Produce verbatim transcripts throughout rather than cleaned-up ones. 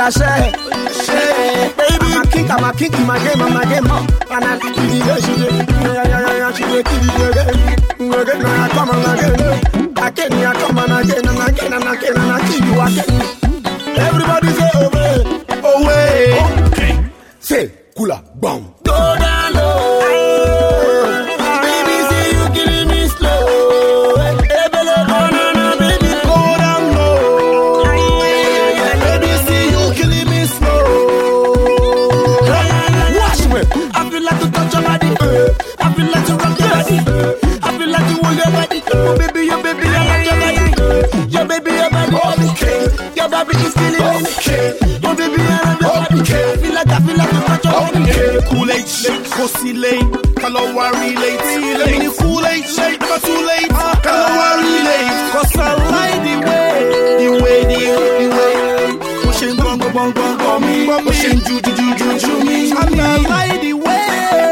I share. Baby, I'm a king, I'm a king in my game, I'm a game. And I like the way she did. Yeah, yeah, yeah, she did it again. Again, I come and again. Again, I come and again, and again, and again, and I keep you again. Everybody say away, away. Okay. Say, cooler, boom. Go down low. Baby, say you killing me slow. Hey, baby, banana, baby, go down low. Baby, say you killing me slow. Watch me. I feel like to touch your body. I feel like to rock your body. I feel like to hold your body. Oh, baby, your baby, I like your body. Your baby, your body, okay. Your baby is killing me. Okay. Your baby, I love your body. I feel like, I feel like to touch your body. Okay, Kool-Aid shake, pussy late, Kalawa relate, relate. Kool-Aid shake, never too late, Kalawa relate. Cause I like the way, the way, the way, the way. Pushing bong bong bong bong me, pushing ju ju ju ju ju me. And I like the way.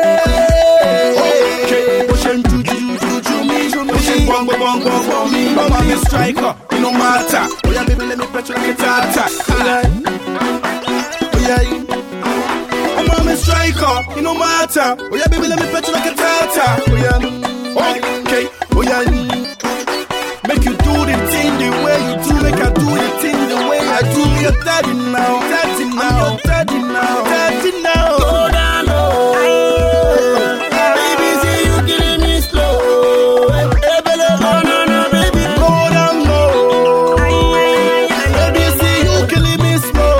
Okay, pushing ju ju ju ju ju me, pushing bong bong bong bong bong me. I'm a striker, it no matter. Oh yeah, baby, let me pet you like a tata. Oh yeah. I'm a striker, it no matter. Oh yeah, baby, let me pet you like a tata. Oh yeah, okay, oh yeah. Make you do the thing the way you do. Make I do the thing the way I do. You're daddy now, daddy now, daddy now, daddy now. Go down low. Baby, see you killing me slow. Hey, baby, banana, baby, go down low. Baby, see you killing me slow.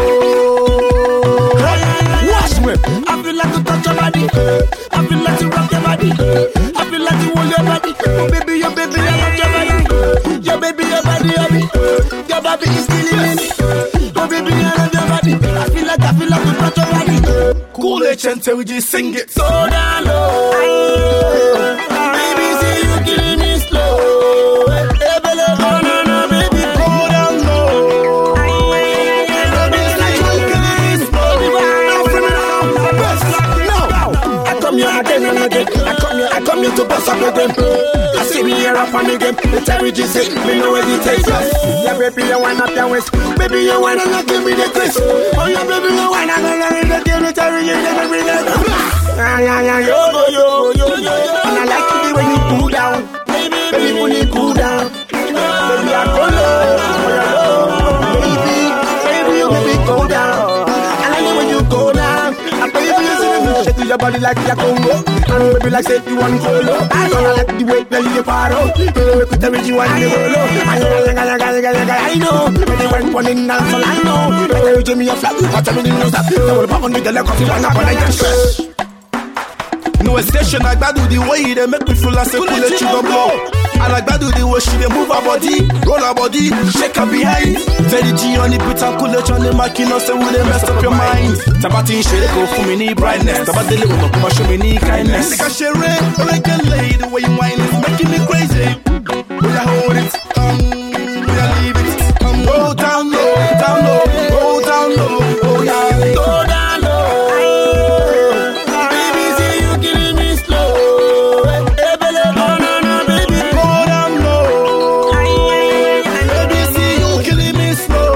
Watch me. I feel like to touch your body. I feel like to rock your body. I feel like to hold your body. Oh, baby, your baby, I love your body. Your baby, your body, your baby. Your baby is killing me. Oh, baby, I love your body. I feel like, I feel like to touch your body. Kool-Aid Chante, we just sing it. So down low. Baby, see you killing me slow. Hey, baby, banana, baby, go down low. Baby, see you killing me slow. No, I come here again and again. I come here, I come here to bust up again. I see me here up on the game. The Terry say, me know where it takes us. Yeah, baby, you wind up your waist. Baby, you wind up, give me the kiss. Oh, yeah, baby, you wind up, give me the Terry, you never bring it. Yeah, yeah, yeah, yo, yo, yo, yo, yo. And I like it when you cool down. Baby, baby, when you cool down. Baby, I go low. Baby, baby, you make me go down. I like it when you go down. I baby, you see me shake to your body like a Congo. And baby, like say you want solo. I like the way that you paro. You make it every you want to go low. I know, when you went one in dance, I know. When you give me a flat, watch me in no stop. So we'll pop on the girl, cause you want to go like stress. No station, I gotta do the way they make me feel like a bullet you don't blow. I like that do the way she they move her body, roll her body, shake her behind. Tell the G on the beat and cool on the mic, you know, say we they mess up your mind. Tabatin shade go for me need brightness. Tabat the little come show me need kindness. Like a share it, like a lady, the way you whine is making me crazy. We are hold it, um, we are leave it, um, go down low, down low, go down low, oh yeah, go down low. Baby, see you killing me slow. Hey, baby, banana, baby, go down low. Baby, see you killing me slow.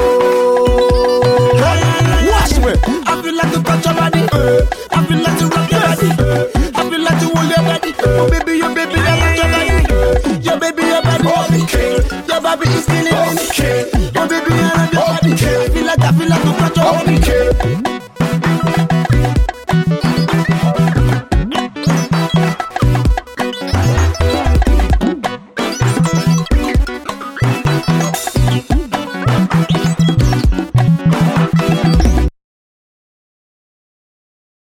Watch me. I feel like to touch your body. I feel like to rock your body. I feel like to hold your body. Oh, baby, your baby, I love your body. Your baby, your body, okay. Your baby is killing me. Okay. Your baby, I love your body.